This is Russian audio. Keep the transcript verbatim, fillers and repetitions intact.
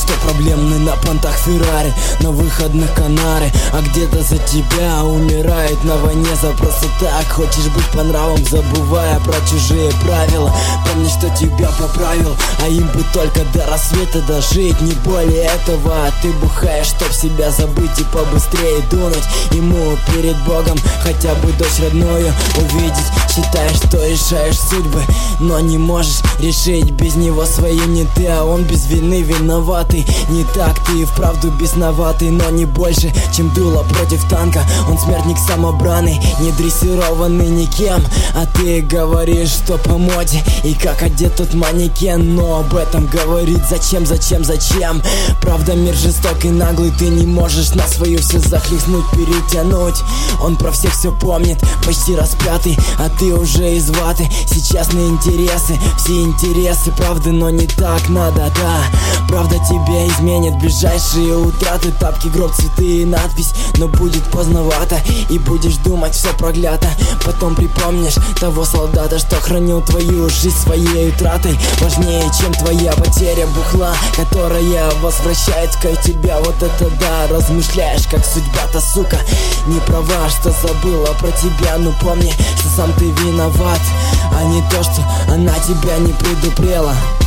что проблемный на понтах Феррари, на выходных Канары, а где-то за тебя умирает на войне за просто так. Хочешь быть по нравам, забывая про чужие правила. Помни, что тебя поправил, а им бы только до рассвета дожить, не более этого. А ты бухаешь, чтоб себя забыть и побыстрее дунуть ему перед Богом хотя бы дочь родную увидеть. Считаешь, что решаешь судьбы, но не можешь решить без него свои. Не ты, а он без вины виноватый. Не так, ты и вправду бесноватый, но не больше, чем дуло против танка. Он смертник самобранный, не дрессированный никем. А ты говоришь, что по моде и как одет тот манекен. Но об этом говорить зачем, зачем, зачем? Правда, мир жестокий, наглый, ты не можешь на свою все захлестнуть, перетянуть. Он про всех все помнит, почти распятый, а ты уже из ваты. Сейчас на интересы, все интересы правды, но не так надо, да. Правда тебя изменит ближайшие утраты, тапки, гроб, цветы и надпись. Но будет поздновато, и будешь думать, все проклято. Потом припомнишь того солдата, что хранил твою жизнь своей утратой. Важнее, чем твоя потеря бухла, которая возвращает к тебя. Вот это да, размышляешь, как судьба-то, сука, не права, что забыла про тебя. Ну помни, что сам ты виноват, а не то, что она тебя не предупрела.